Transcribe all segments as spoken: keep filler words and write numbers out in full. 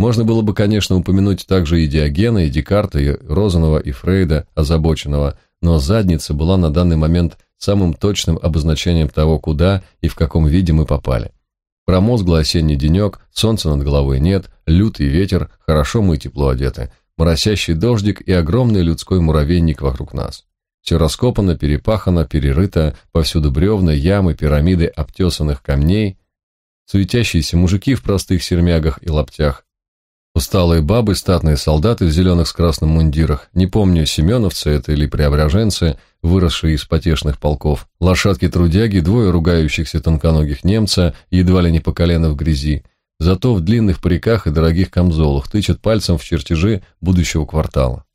Можно было бы, конечно, упомянуть также и Диогена, и Декарта, и Розанова, и Фрейда, озабоченного, но задница была на данный момент самым точным обозначением того, куда и в каком виде мы попали. Промозглый осенний денек, солнца над головой нет, лютый ветер, хорошо мы тепло одеты, моросящий дождик и огромный людской муравейник вокруг нас. Все раскопано, перепахано, перерыто, повсюду бревна, ямы, пирамиды обтесанных камней, суетящиеся мужики в простых сермягах и лаптях, усталые бабы, статные солдаты в зеленых с красным мундирах, не помню, семеновцы это или преображенцы, выросшие из потешных полков, лошадки-трудяги, двое ругающихся тонконогих немца, едва ли не по колено в грязи, зато в длинных париках и дорогих камзолах тычут пальцем в чертежи будущего квартала.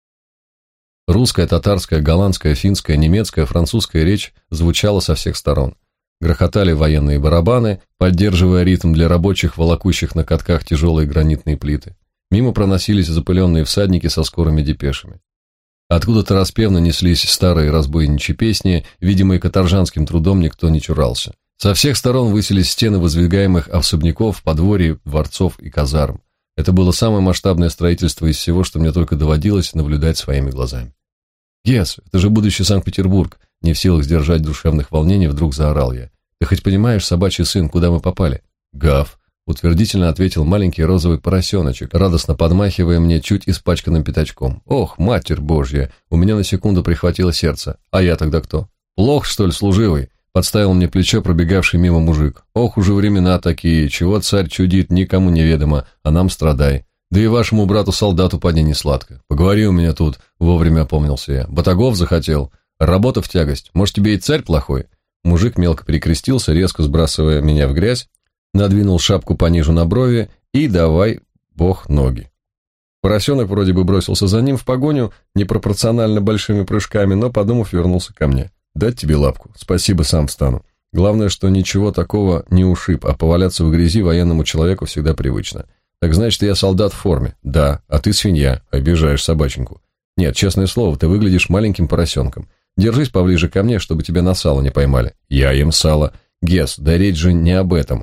Русская, татарская, голландская, финская, немецкая, французская речь звучала со всех сторон. Грохотали военные барабаны, поддерживая ритм для рабочих, волокущих на катках тяжелые гранитные плиты. Мимо проносились запыленные всадники со скорыми депешами. Откуда-то распевно неслись старые разбойничьи песни, видимо, и каторжанским трудом никто не чурался. Со всех сторон высились стены воздвигаемых особняков, подворий, дворцов и казарм. Это было самое масштабное строительство из всего, что мне только доводилось наблюдать своими глазами. «Гес, это же будущий Санкт-Петербург!» Не в силах сдержать душевных волнений, вдруг заорал я. «Ты хоть понимаешь, собачий сын, куда мы попали?» «Гав!» — утвердительно ответил маленький розовый поросеночек, радостно подмахивая мне чуть испачканным пятачком. «Ох, матерь божья!» У меня на секунду прихватило сердце. «А я тогда кто?» «Плох, что ли, служивый?» — подставил мне плечо пробегавший мимо мужик. «Ох, уже времена такие, чего царь чудит, никому неведомо, а нам страдай. Да и вашему брату-солдату поди не сладко. Поговори у меня тут», — вовремя опомнился я. «Батагов захотел? Работа в тягость. Может, тебе и царь плохой?» Мужик мелко перекрестился, резко сбрасывая меня в грязь, надвинул шапку пониже на брови и давай, бог, ноги. Поросенок вроде бы бросился за ним в погоню непропорционально большими прыжками, но, подумав, вернулся ко мне. «Дать тебе лапку? Спасибо, сам встану. Главное, что ничего такого не ушиб, а поваляться в грязи военному человеку всегда привычно. Так значит, я солдат в форме. Да, а ты свинья, обижаешь собаченьку. Нет, честное слово, ты выглядишь маленьким поросенком. Держись поближе ко мне, чтобы тебя на сало не поймали». «Я ем сало». «Гес, да речь же не об этом.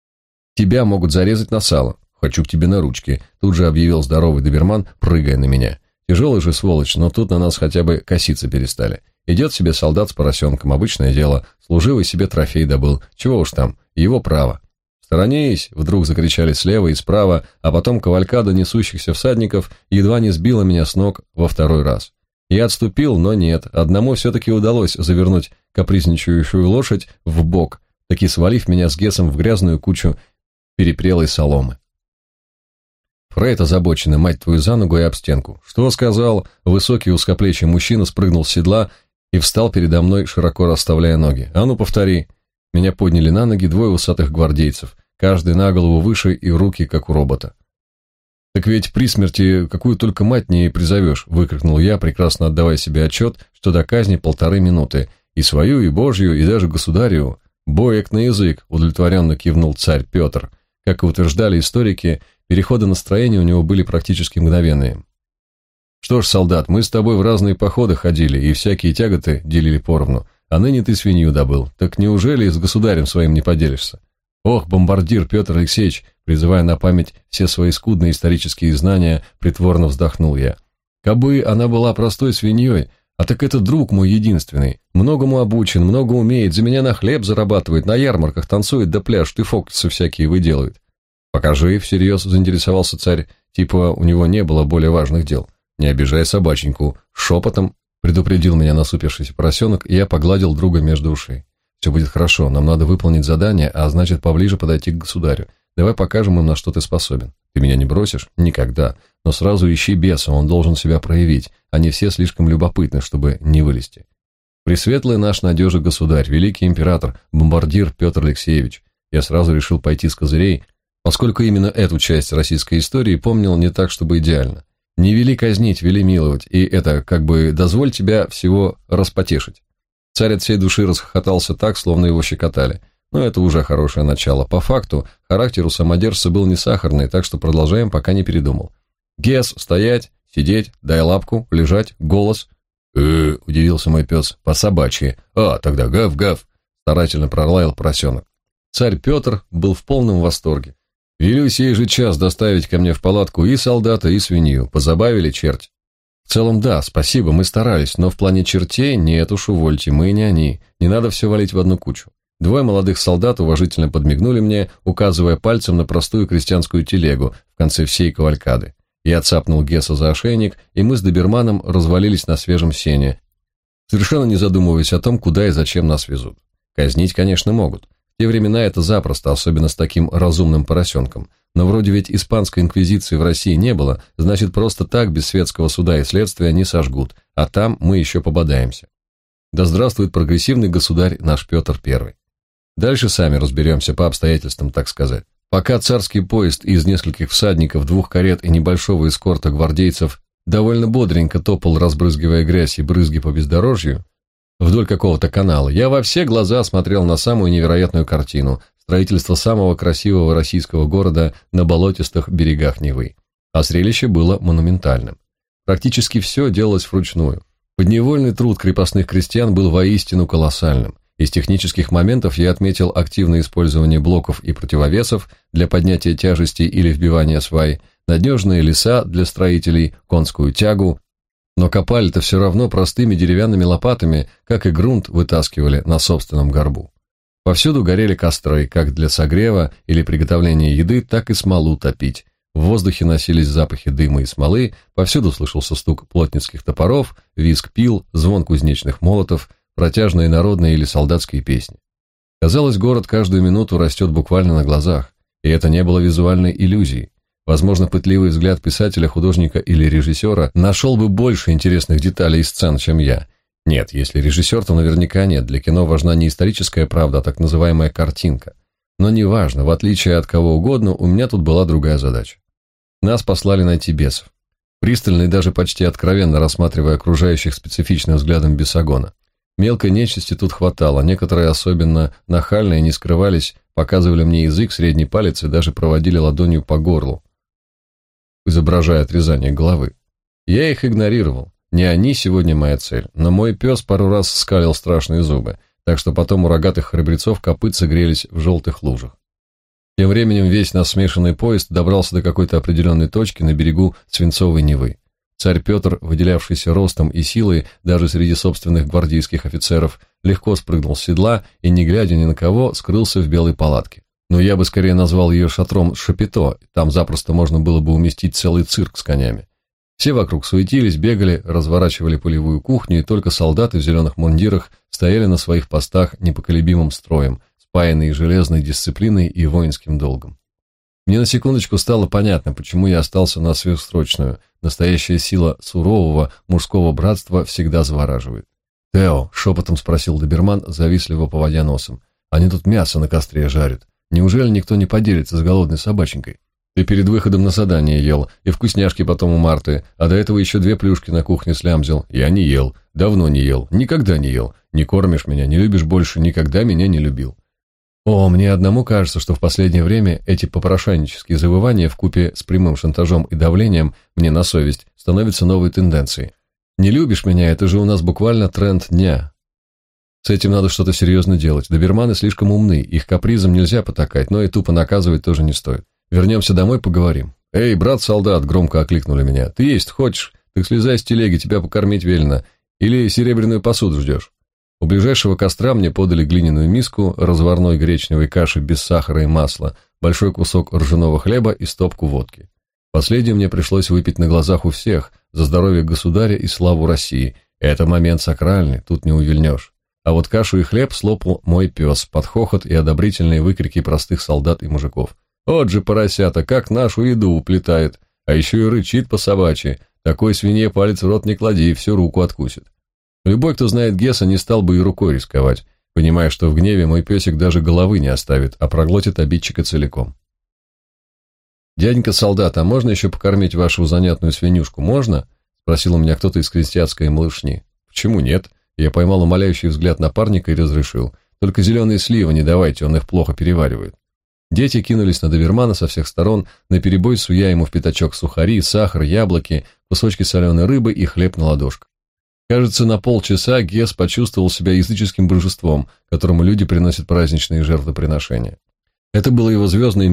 Тебя могут зарезать на сало. Хочу к тебе на ручки», тут же объявил здоровый доберман, прыгая на меня. Тяжелый же сволочь, но тут на нас хотя бы коситься перестали. Идет себе солдат с поросенком, обычное дело, служивый себе трофей добыл. Чего уж там, его право. «Сторонись!» — вдруг закричали слева и справа, а потом кавалькада несущихся всадников едва не сбила меня с ног во второй раз. Я отступил, но нет, одному все-таки удалось завернуть капризничающую лошадь в бок, таки свалив меня с Гесом в грязную кучу перепрелой соломы. Фрейд, озабоченный, мать твою, за ногу и об стенку. «Что сказал?» Высокий узкоплечий мужчина спрыгнул с седла и встал передо мной, широко расставляя ноги. «А ну, повтори!» Меня подняли на ноги двое усатых гвардейцев, каждый на голову выше и руки, как у робота. «Так ведь при смерти какую только мать не призовешь», — выкрикнул я, прекрасно отдавая себе отчет, что до казни полторы минуты. «И свою, и Божью, и даже государю. Боек на язык», — удовлетворенно кивнул царь Петр. Как и утверждали историки, переходы настроения у него были практически мгновенные. «Что ж, солдат, мы с тобой в разные походы ходили и всякие тяготы делили поровну, а ныне ты свинью добыл. Так неужели с государем своим не поделишься?» «Ох, бомбардир Петр Алексеевич», призывая на память все свои скудные исторические знания, притворно вздохнул я. «Кабы она была простой свиньей, а так это друг мой единственный. Многому обучен, много умеет, за меня на хлеб зарабатывает, на ярмарках танцует да пляшет и фокусы всякие выделывает». «Покажи», — всерьез заинтересовался царь, типа у него не было более важных дел. «Не обижай собаченьку», — шепотом предупредил меня насупившийся поросенок, и я погладил друга между ушей. «Все будет хорошо, нам надо выполнить задание, а значит поближе подойти к государю. Давай покажем им, на что ты способен. Ты меня не бросишь? Никогда. Но сразу ищи беса, он должен себя проявить. Они все слишком любопытны, чтобы не вылезти. Пресветлый наш надежный государь, великий император, бомбардир Петр Алексеевич». Я сразу решил пойти с козырей, поскольку именно эту часть российской истории помнил не так, чтобы идеально. «Не вели казнить, вели миловать, и это, как бы, дозволь тебя всего распотешить». Царь от всей души расхохотался так, словно его щекотали. Но это уже хорошее начало. По факту, характер у самодержца был не сахарный, так что продолжаем, пока не передумал. «Гес, стоять, сидеть, дай лапку, лежать, голос». «Э-э-э», удивился мой пес, по собачьи. «А, тогда гав-гав», старательно пролаял поросенок. Царь Петр был в полном восторге. Велю сей же час доставить ко мне в палатку и солдата, и свинью. Позабавили черти? В целом, да, спасибо, мы старались, но в плане чертей нет уж, увольте, мы не они. Не надо все валить в одну кучу. Двое молодых солдат уважительно подмигнули мне, указывая пальцем на простую крестьянскую телегу в конце всей кавалькады. Я цапнул Гесса за ошейник, и мы с доберманом развалились на свежем сене, совершенно не задумываясь о том, куда и зачем нас везут. Казнить, конечно, могут. В те времена это запросто, особенно с таким разумным поросенком. Но вроде ведь испанской инквизиции в России не было, значит, просто так, без светского суда и следствия, не сожгут, а там мы еще пободаемся. Да здравствует прогрессивный государь наш Петр Первый. Дальше сами разберемся по обстоятельствам, так сказать. Пока царский поезд из нескольких всадников, двух карет и небольшого эскорта гвардейцев довольно бодренько топал, разбрызгивая грязь и брызги по бездорожью, вдоль какого-то канала, я во все глаза смотрел на самую невероятную картину – строительство самого красивого российского города на болотистых берегах Невы. А зрелище было монументальным. Практически все делалось вручную. Подневольный труд крепостных крестьян был воистину колоссальным. Из технических моментов я отметил активное использование блоков и противовесов для поднятия тяжести или вбивания свай, надежные леса для строителей, конскую тягу, но копали-то все равно простыми деревянными лопатами, как и грунт вытаскивали на собственном горбу. Повсюду горели костры, как для согрева или приготовления еды, так и смолу топить. В воздухе носились запахи дыма и смолы, повсюду слышался стук плотницких топоров, визг пил, звон кузнечных молотов, протяжные народные или солдатские песни. Казалось, город каждую минуту растет буквально на глазах, и это не было визуальной иллюзией. Возможно, пытливый взгляд писателя, художника или режиссера нашел бы больше интересных деталей и сцен, чем я. Нет, если режиссер, то наверняка нет, для кино важна не историческая правда, а так называемая картинка. Но неважно, в отличие от кого угодно, у меня тут была другая задача. Нас послали найти бесов. Пристально и даже почти откровенно рассматривая окружающих специфичным взглядом бесогона. Мелкой нечисти тут хватало, некоторые особенно нахальные не скрывались, показывали мне язык, средний палец и даже проводили ладонью по горлу, изображая отрезание головы. Я их игнорировал. Не они сегодня моя цель, но мой пес пару раз скалил страшные зубы, так что потом у рогатых храбрецов копытца грелись в желтых лужах. Тем временем весь наш смешанный поезд добрался до какой-то определенной точки на берегу Свинцовой Невы. Царь Петр, выделявшийся ростом и силой даже среди собственных гвардейских офицеров, легко спрыгнул с седла и, не глядя ни на кого, скрылся в белой палатке. Но я бы скорее назвал ее шатром Шапито, там запросто можно было бы уместить целый цирк с конями. Все вокруг суетились, бегали, разворачивали полевую кухню, и только солдаты в зеленых мундирах стояли на своих постах непоколебимым строем, спаянные железной дисциплиной и воинским долгом. Мне на секундочку стало понятно, почему я остался на сверхсрочную. Настоящая сила сурового мужского братства всегда завораживает. «Тео», — шепотом спросил доберман, завистливо поводя носом, — «они тут мясо на костре жарят. Неужели никто не поделится с голодной собаченькой? Ты перед выходом на задание ел, и вкусняшки потом у Марты, а до этого еще две плюшки на кухне слямзил. Я не ел, давно не ел, никогда не ел. Не кормишь меня, не любишь больше, никогда меня не любил». О, мне одному кажется, что в последнее время эти попрошайнические завывания вкупе с прямым шантажом и давлением мне на совесть становятся новой тенденцией. Не любишь меня, это же у нас буквально тренд дня. С этим надо что-то серьезно делать. Доберманы слишком умны, их капризам нельзя потакать, но и тупо наказывать тоже не стоит. Вернемся домой, поговорим. «Эй, брат-солдат!» — громко окликнули меня. «Ты есть хочешь? Так слезай с телеги, тебя покормить велено. Или серебряную посуду ждешь?» У ближайшего костра мне подали глиняную миску разварной гречневой каши без сахара и масла, большой кусок ржаного хлеба и стопку водки. Последнее мне пришлось выпить на глазах у всех, за здоровье государя и славу России. Это момент сакральный, тут не увильнешь. А вот кашу и хлеб слопал мой пес под хохот и одобрительные выкрики простых солдат и мужиков. «Вот же поросята, как нашу еду уплетает! А еще и рычит по-собачьи. Такой свинье палец в рот не клади, всю руку откусит». Любой, кто знает Гесса, не стал бы и рукой рисковать, понимая, что в гневе мой песик даже головы не оставит, а проглотит обидчика целиком. «Дяденька солдат, а можно еще покормить вашу занятную свинюшку, можно?» — спросил у меня кто-то из крестьянской малышни. «Почему нет?» Я поймал умоляющий взгляд напарника и разрешил. «Только зеленые сливы не давайте, он их плохо переваривает». Дети кинулись на добермана со всех сторон, наперебой суя ему в пятачок сухари, сахар, яблоки, кусочки соленой рыбы и хлеб на ладошках. Кажется, на полчаса Гесс почувствовал себя языческим божеством, которому люди приносят праздничные жертвоприношения. Это был его звездный миг,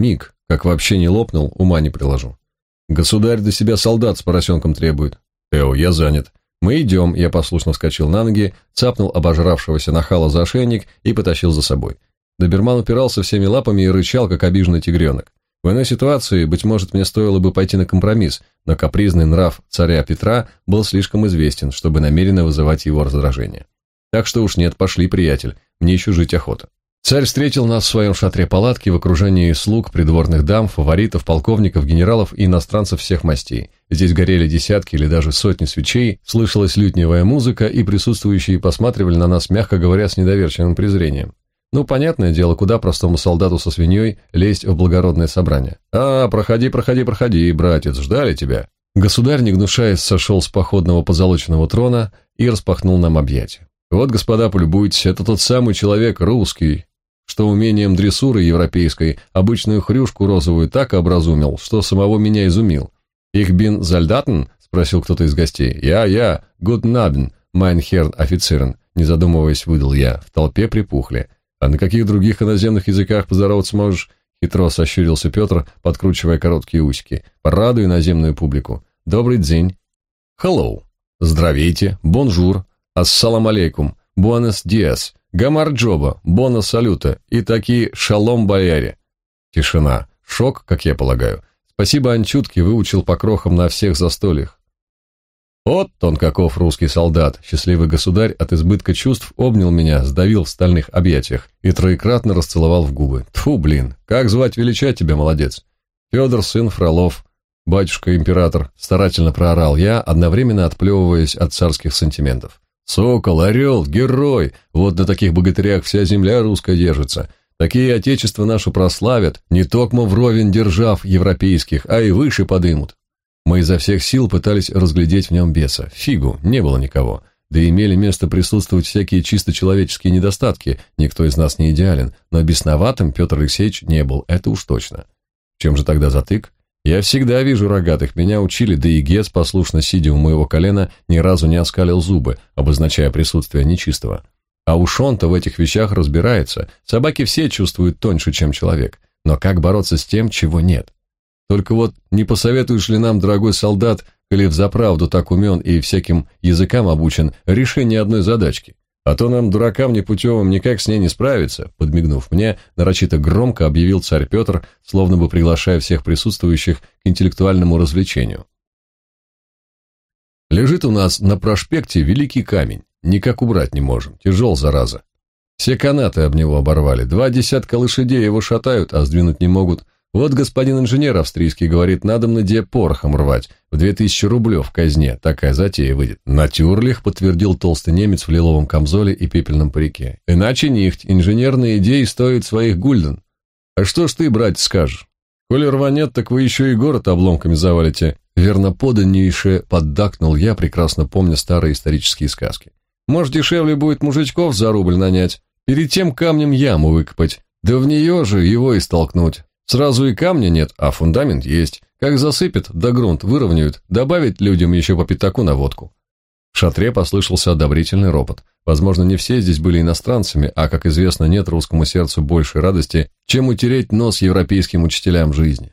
Как вообще не лопнул, ума не приложу. Государь до себя солдат с поросенком требует. Тео, я занят. Мы идем, я послушно вскочил на ноги, цапнул обожравшегося нахала за ошейник и потащил за собой. Доберман упирался всеми лапами и рычал, как обиженный тигренок. В иной ситуации, быть может, мне стоило бы пойти на компромисс, но капризный нрав царя Петра был слишком известен, чтобы намеренно вызывать его раздражение. Так что уж нет, пошли, приятель, мне еще жить охота. Царь встретил нас в своем шатре палатки в окружении слуг, придворных дам, фаворитов, полковников, генералов и иностранцев всех мастей. Здесь горели десятки или даже сотни свечей, слышалась лютневая музыка, и присутствующие посматривали на нас, мягко говоря, с недоверчивым презрением. Ну, понятное дело, куда простому солдату со свиньей лезть в благородное собрание. «А, проходи, проходи, проходи, братец, ждали тебя». Государь, не гнушаясь, сошел с походного позолоченного трона и распахнул нам объятия. «Вот, господа, полюбуйтесь, это тот самый человек русский, что умением дрессуры европейской обычную хрюшку розовую так образумил, что самого меня изумил. «Ich bin Soldaten?» – спросил кто-то из гостей. «Я, я, guten Abend, mein Herr Offizieren», – не задумываясь, выдал я. В толпе припухли. «А на каких других иноземных языках поздороваться можешь?» – хитро сощурился Петр, подкручивая короткие усики. «Порадуй иноземную публику. Добрый день». «Hello». «Здравейте», «Бонжур», «Ассалам алейкум», «Буэнос диас», «Гамарджоба», «Бона салюта» и такие «Шалом, бояре». Тишина. Шок, как я полагаю. Спасибо Анчутке, выучил по крохам на всех застольях. Вот он каков, русский солдат. Счастливый государь от избытка чувств обнял меня, сдавил в стальных объятиях и троекратно расцеловал в губы. Тьфу, блин, как звать, величать тебя, молодец. Федор, сын Фролов, батюшка-император, старательно проорал я, одновременно отплевываясь от царских сантиментов. Сокол, орел, герой, вот на таких богатырях вся земля русская держится. Такие отечество нашу прославят, не токмо вровень держав европейских, а и выше подымут. Мы изо всех сил пытались разглядеть в нем беса. Фигу, не было никого. Да и имели место присутствовать всякие чисто человеческие недостатки. Никто из нас не идеален, но бесноватым Петр Алексеевич не был, это уж точно. В чем же тогда затык? Я всегда вижу рогатых, меня учили, да и Гец, послушно сидя у моего колена, ни разу не оскалил зубы, обозначая присутствие нечистого. А уж он-то в этих вещах разбирается. Собаки все чувствуют тоньше, чем человек. Но как бороться с тем, чего нет? Только вот не посоветуешь ли нам, дорогой солдат, коли взаправду так умен и всяким языкам обучен, решение одной задачки? А то нам, дуракам непутевым, никак с ней не справиться, подмигнув мне, нарочито громко объявил царь Петр, словно бы приглашая всех присутствующих к интеллектуальному развлечению. Лежит у нас на проспекте великий камень, никак убрать не можем, тяжел, зараза. Все канаты об него оборвали, два десятка лошадей его шатают, а сдвинуть не могут. Вот господин инженер австрийский говорит, надо мне порохом рвать, в две тысячи рублев в казне, такая затея выйдет. Натюрлих, подтвердил толстый немец в лиловом камзоле и пепельном парике. Иначе нихть, инженерные идеи стоят своих гульден. А что ж ты, братец, скажешь? Коли рванет, так вы еще и город обломками завалите. Верноподаннейше поддакнул я, прекрасно помня старые исторические сказки. Может, дешевле будет мужичков за рубль нанять, перед тем камнем яму выкопать, да в нее же его и столкнуть. Сразу и камня нет, а фундамент есть. Как засыпят, да грунт выровняют, добавить людям еще по пятаку на водку. В шатре послышался одобрительный ропот. Возможно, не все здесь были иностранцами, а, как известно, нет русскому сердцу большей радости, чем утереть нос европейским учителям жизни.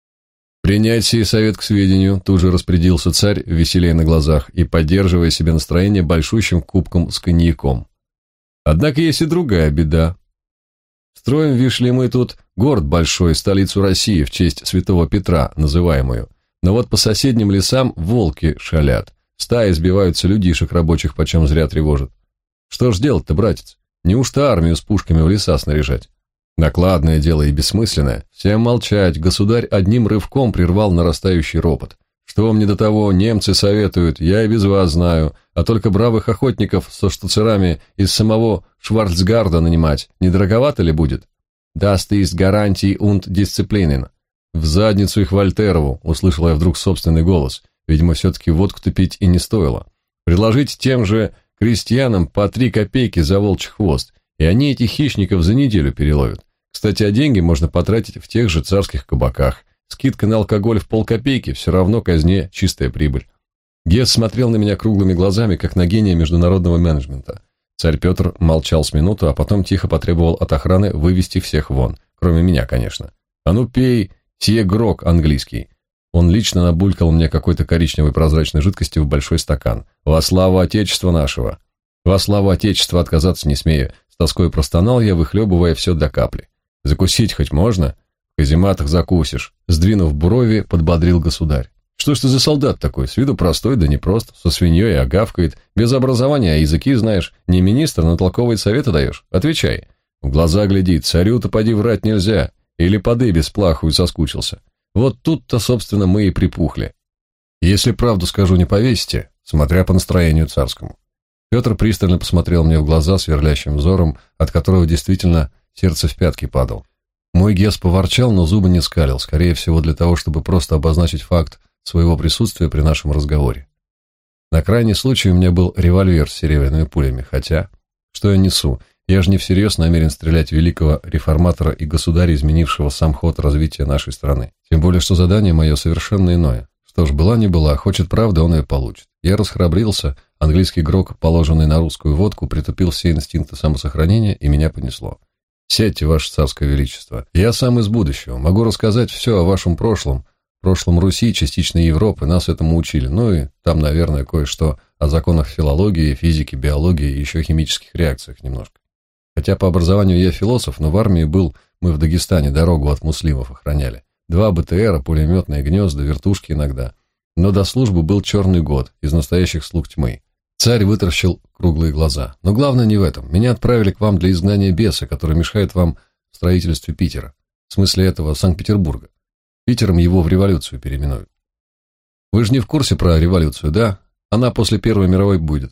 «Принять сей совет к сведению», тут же распорядился царь, веселее на глазах, и поддерживая себе настроение большущим кубком с коньяком. Однако есть и другая беда. Строим, вишь ли, мы тут город большой, столицу России, в честь святого Петра, называемую. Но вот по соседним лесам волки шалят, стаи сбиваются людишек рабочих, почем зря тревожат. Что ж делать-то, братец? Неужто армию с пушками в леса снаряжать? Накладное дело и бессмысленное. Всем молчать, государь одним рывком прервал нарастающий ропот. Что мне до того, немцы советуют, я и без вас знаю, а только бравых охотников со штуцерами из самого Шварцгарда нанимать, не дороговато ли будет? Das ist Garantie und Disziplinen. В задницу их Вольтерову, услышал я вдруг собственный голос. Видимо, все-таки водку-то пить и не стоило. Предложить тем же крестьянам по три копейки за волчий хвост, и они этих хищников за неделю переловят. Кстати, а деньги можно потратить в тех же царских кабаках. Скидка на алкоголь в полкопейки, все равно казне чистая прибыль. Гесс смотрел на меня круглыми глазами, как на гения международного менеджмента. Царь Петр молчал с минуту, а потом тихо потребовал от охраны вывести всех вон, кроме меня, конечно. «А ну пей, Сие грок английский. Он лично набулькал мне какой-то коричневой прозрачной жидкости в большой стакан. Во славу Отечества нашего. Во славу Отечества отказаться не смею. С тоской простонал я, выхлебывая все до капли. Закусить хоть можно? В казематах закусишь. Сдвинув брови, подбодрил государь. Что ж ты за солдат такой? С виду простой, да непрост. Со свиньей огавкает. Без образования, а языки знаешь. Не министр, но толковые советы даешь. Отвечай. В глаза гляди, царю-то поди врать нельзя. Или поды бесплахую соскучился. Вот тут-то, собственно, мы и припухли. Если правду скажу, не повесите, смотря по настроению царскому. Петр пристально посмотрел мне в глаза сверлящим взором, от которого действительно сердце в пятки падал. Мой Гес поворчал, но зубы не скалил, скорее всего для того, чтобы просто обозначить факт своего присутствия при нашем разговоре. На крайний случай у меня был револьвер с серебряными пулями, хотя... Что я несу? Я же не всерьез намерен стрелять в великого реформатора и государя, изменившего сам ход развития нашей страны. Тем более, что задание мое совершенно иное. Что ж, была не была, хочет правда, он ее получит. Я расхрабрился, английский грок, положенный на русскую водку, притупил все инстинкты самосохранения, и меня понесло. Сядьте, ваше царское величество. Я сам из будущего, могу рассказать все о вашем прошлом, прошлом Руси, частично Европы, нас этому учили, ну и там, наверное, кое-что о законах филологии, физики, биологии и еще химических реакциях немножко. Хотя по образованию я философ, но в армии был, мы в Дагестане дорогу от муслимов охраняли. Два БТРа, пулеметные гнезда, вертушки иногда. Но до службы был черный год, из настоящих слуг тьмы. Царь вытаращил круглые глаза. Но главное не в этом. Меня отправили к вам для изгнания беса, который мешает вам в строительстве Питера. В смысле этого Санкт-Петербурга. Питером его в революцию переименуют. Вы же не в курсе про революцию, да? Она после Первой мировой будет.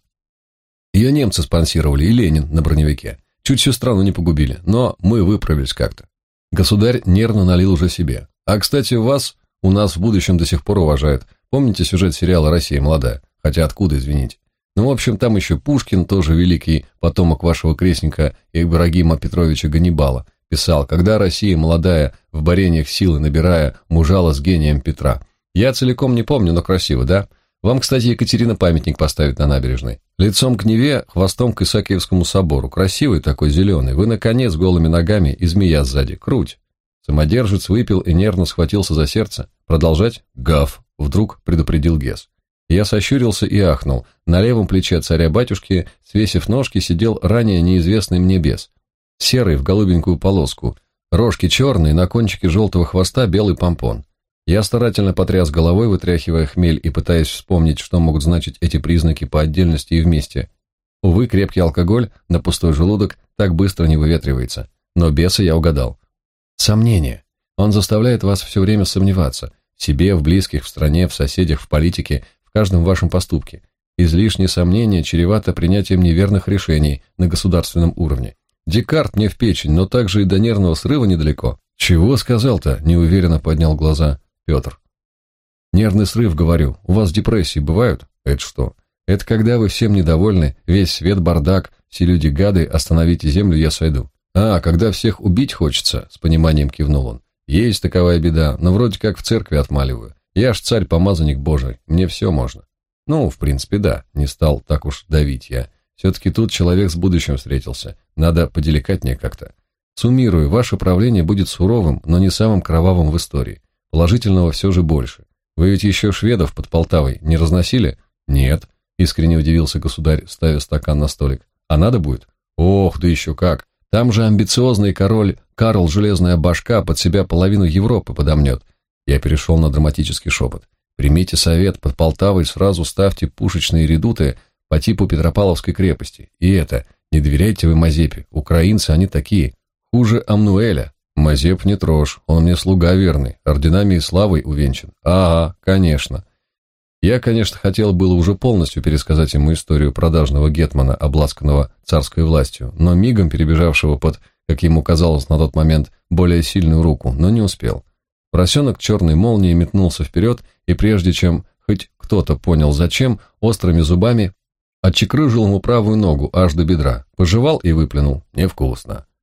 Ее немцы спонсировали, и Ленин на броневике. Чуть всю страну не погубили, но мы выправились как-то. Государь нервно налил уже себе. А, кстати, вас у нас в будущем до сих пор уважают. Помните сюжет сериала «Россия молодая»? Хотя откуда, извините. Ну, в общем, там еще Пушкин, тоже великий потомок вашего крестника Ибрагима Петровича Ганнибала, писал: «Когда Россия молодая, в борениях силы набирая, мужала с гением Петра». Я целиком не помню, но красиво, да? Вам, кстати, Екатерина памятник поставит на набережной. Лицом к Неве, хвостом к Исаакиевскому собору. Красивый такой, зеленый. Вы, наконец, голыми ногами и змея сзади. Круть. Самодержец выпил и нервно схватился за сердце. Продолжать? Гав. Вдруг предупредил Гес. Я сощурился и ахнул. На левом плече царя-батюшки, свесив ножки, сидел ранее неизвестный мне бес. Серый в голубенькую полоску. Рожки черные, на кончике желтого хвоста белый помпон. Я старательно потряс головой, вытряхивая хмель и пытаясь вспомнить, что могут значить эти признаки по отдельности и вместе. Увы, крепкий алкоголь на пустой желудок так быстро не выветривается. Но беса я угадал. Сомнение. Он заставляет вас все время сомневаться. В себе, в близких, в стране, в соседях, в политике, в каждом вашем поступке. Излишнее сомнение чревато принятием неверных решений на государственном уровне. Декарт мне в печень, но также и до нервного срыва недалеко. Чего сказал-то? Неуверенно поднял глаза Петр. Нервный срыв, говорю. У вас депрессии бывают? Это что? Это когда вы всем недовольны, весь свет бардак, все люди гады, остановите землю, я сойду. А, когда всех убить хочется, с пониманием кивнул он. Есть таковая беда, но вроде как в церкви отмаливаю. Я ж царь-помазанник Божий, мне все можно. Ну, в принципе, да, не стал так уж давить я. Все-таки тут человек с будущим встретился, надо поделикатнее как-то. Суммирую, ваше правление будет суровым, но не самым кровавым в истории. Положительного все же больше. Вы ведь еще шведов под Полтавой не разносили? Нет, искренне удивился государь, ставя стакан на столик. А надо будет? Ох, да еще как. Там же амбициозный король Карл Железная Башка под себя половину Европы подомнет. Я перешел на драматический шепот. Примите совет, под Полтавой сразу ставьте пушечные редуты по типу Петропавловской крепости. И это, не доверяйте вы Мазепе, украинцы они такие, хуже Амнуэля. Мазеп не трожь, он мне слуга верный, орденами и славой увенчан. Ага, конечно. Я, конечно, хотел было уже полностью пересказать ему историю продажного гетмана, обласканного царской властью, но мигом перебежавшего под, как ему казалось на тот момент, более сильную руку, но не успел. Поросенок черной молнией метнулся вперед, и прежде чем хоть кто-то понял зачем, острыми зубами отчекрыжил ему правую ногу аж до бедра, пожевал и выплюнул. Невкусно.